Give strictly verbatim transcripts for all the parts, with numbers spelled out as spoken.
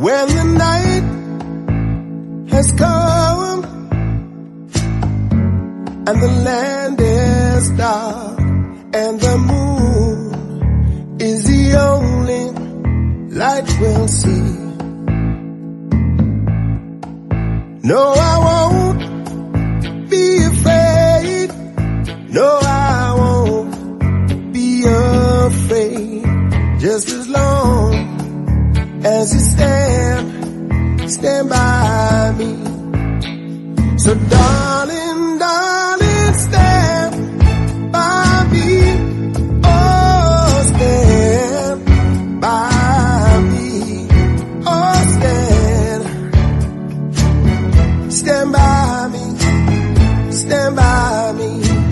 when the night has come and the land is dark and the moon is the only light we'll see. No, I won't be afraid. No, I won't be afraid. Just as long as you stand, stand by me. So darling, darling, stand by me. Oh, stand by me. Oh, stand. Stand by me. Stand by me.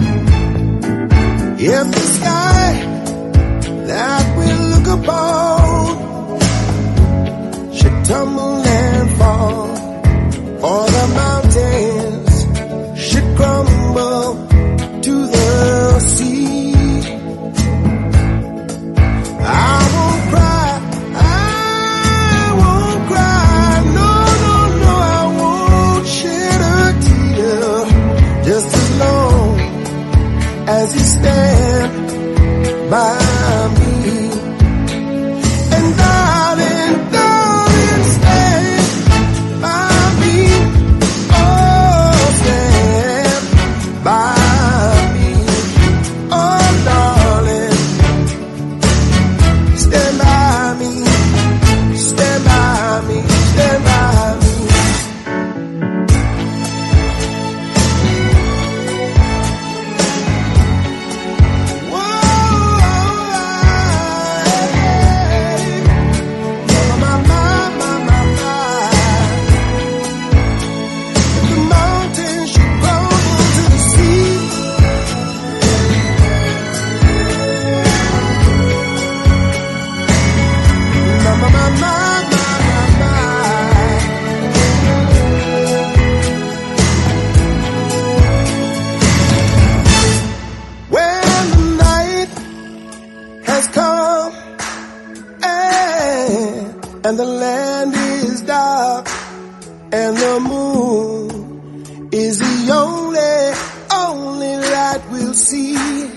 If the sky that we look upon should tumble and fall, or the mountains should crumble to the sea, I won't cry, I won't cry, no, no, no, I won't shed a tear, just as long as you stand by me. And darling, darling, stand by me. Oh, stand by me. Oh, darling, stand by me. Stand by me. Stand by me. Come and, and the land is dark and the moon is the only, only light we'll see.